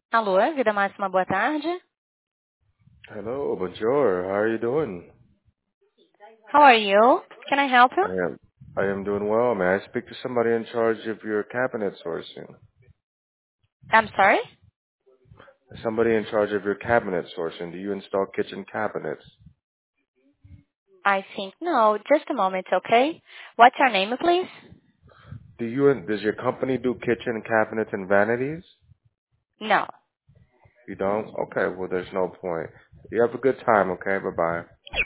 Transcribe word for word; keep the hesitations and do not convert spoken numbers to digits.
Alô, Vida Máxima, boa tarde. Hello, bonjour. How are you doing? How are you? Can I help you? I am. I am doing well. May I speak to somebody in charge of your cabinet sourcing? I'm sorry? Somebody in charge of your cabinet sourcing. Do you install kitchen cabinets? I think no. Just a moment, okay? What's your name, please? Do you? Does your company do kitchen cabinets and vanities? No. You don't? Okay. Well, there's no point. You have a good time. Okay. Bye bye.